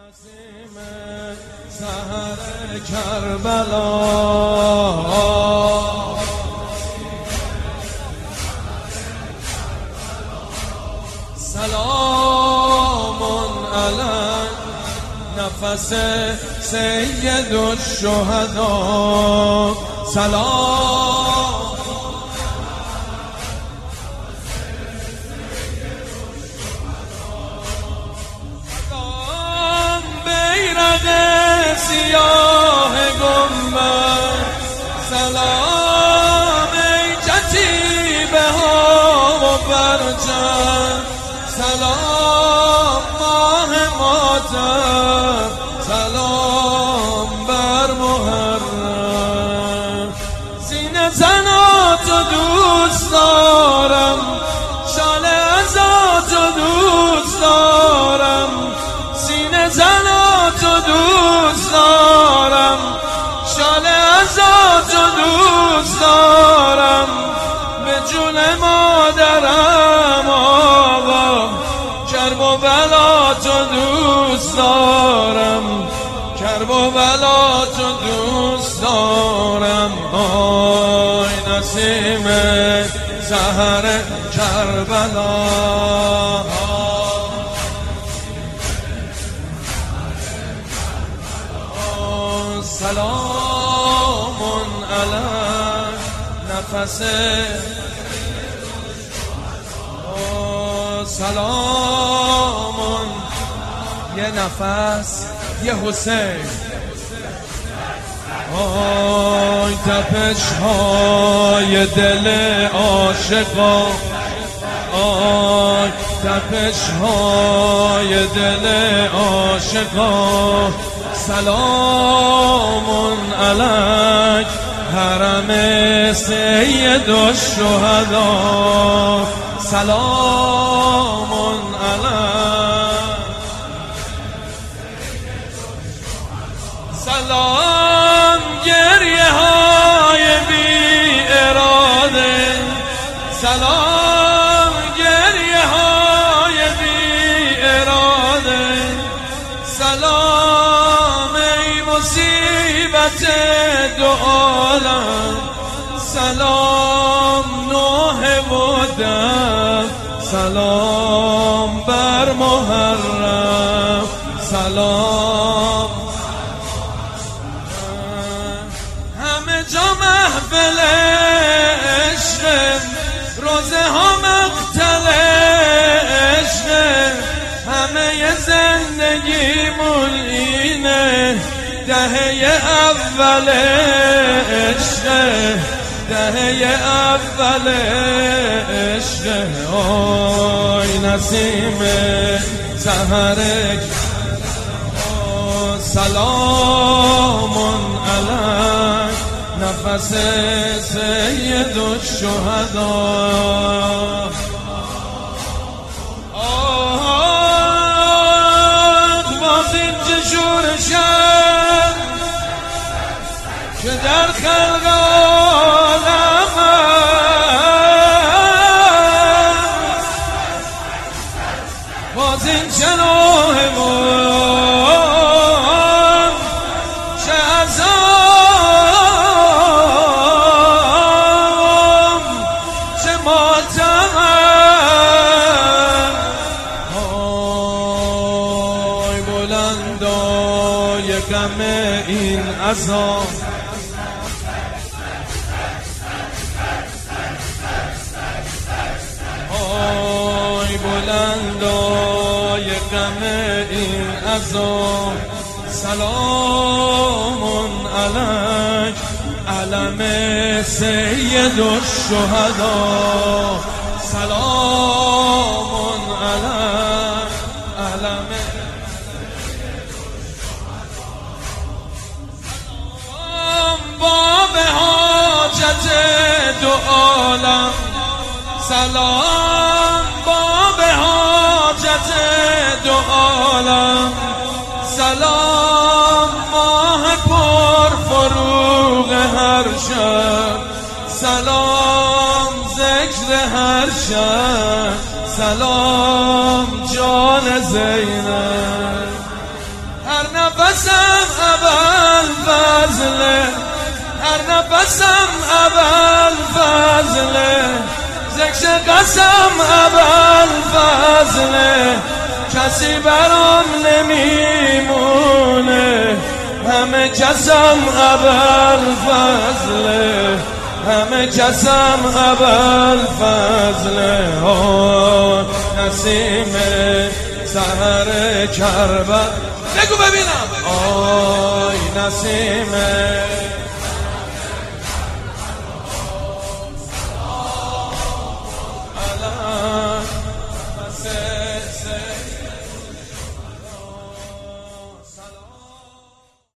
نسیم سحر کربلا سلام علی نفس سید الشهدا سلام بیرق سیاه گنبد سلام ای کتیبه ها و برجم سلام ماه ماتم سلام بر محرم سینه زناتو دوست دارم شال ازاتو دوست دارم سینه زناتو دوست دارم شال ازاتو دوست دارم به جون مادرم آقا کرب و بلا تو دوست دارم کرب و بلا تو دوست دارم آی نسیم سحر کربلا سلام علی نفس سلام یه نفس یه حسین آی تپش های دل عاشقا آی تپش های دل عاشقا سلام علیک حرم سید الشهدا سلام علیک سلام گریه های بی اراده سلام گریه های بی اراده سلام مصیبت دو عالم سلام نوح و دم سلام بر محرم سلام همه جا محفل عشق روزه ها مقتل عشق همه زندگیمون اینه دهه اول عشق دهه اول عشق آی نسیم سحر سلام علیک نفس سید الشهدا باز این جشور شد که در خلق عالم باز این چنوه من چه عذاب چه ماتم آی بلندای غم این عذاب آی بلندای غم این عذاب سلام علیک علم سید الشهدا سلام علیک علم باب حاجت دو عالم سلام باب حاجت دو عالم سلام ماه پر فروغ هر شب سلام ذکر هر شب سلام جان زینب نفسم اول فضله، هر نفسم اول فضله، ذکر قسم اول فضله، کسی برام نمیمونه، همه کسم اول فضله، همه کسم اول فضله. نسیم سحر کربلا، بگو ببینم. آی نسیم